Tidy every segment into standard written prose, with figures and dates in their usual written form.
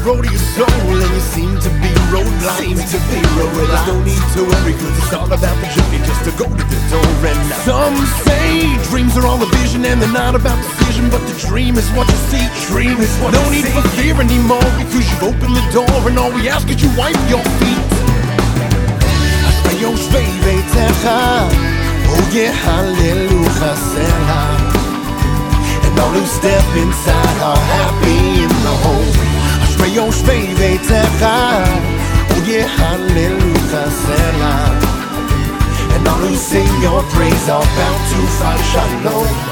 road of your soul, and you seem to be roadblocks. There's no need to worry, cause it's all about the journey, just to go to the door. And some say dreams are all a vision, and they're not about decision, but the dream is what you see. Dream is what no need for fear anymore, because you've opened the door, and all we ask is you wipe your feet. Ashreyo shvei beitecha, oh yeah, hallelujah, selah. And all who step inside are happy in the home. Ashreyo shvei beitecha, oh yeah, hallelujah, selah. And all who sing your praise are bound to find shalom.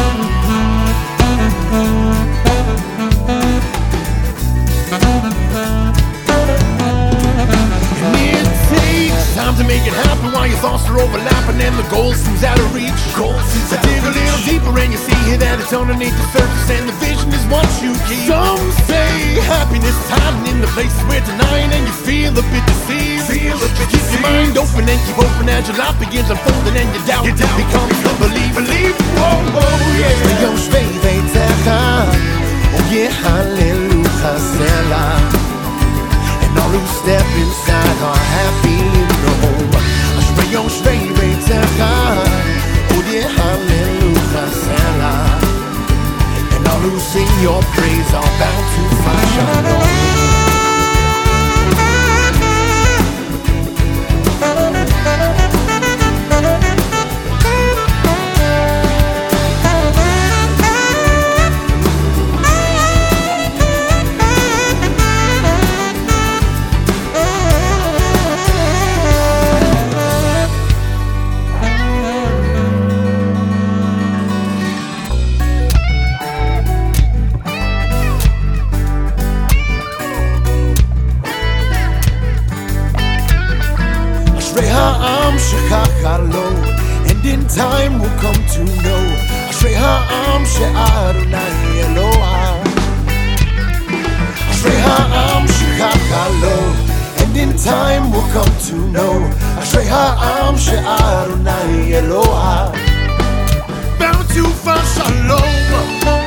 Time to make it happen while your thoughts are overlapping and the goal seems out of reach. So dig a little deeper and you see that it's underneath the surface, and the vision is what you keep. Some say happiness is hiding in the places we're denying, and you feel a bit deceived. Keep your mind open and keep open as your life begins unfolding, and your doubt becomes the belief. Whoa, yeah. Ashreyo shvei beitecha, oh yeah, hallelujah, selah. And all who step inside are happy in the home. Ashreyo shvei beitecha, oh yeah, hallelujah, selah. And all who sing your praise are bound to find shalom. And in time we'll come to know Ashrei ha'am she'Adonai Elohah. Ashrei ha'am shekach lo. And in time we'll come to know Ashrei ha'am she'Adonai Elohah. Bound to find shalom.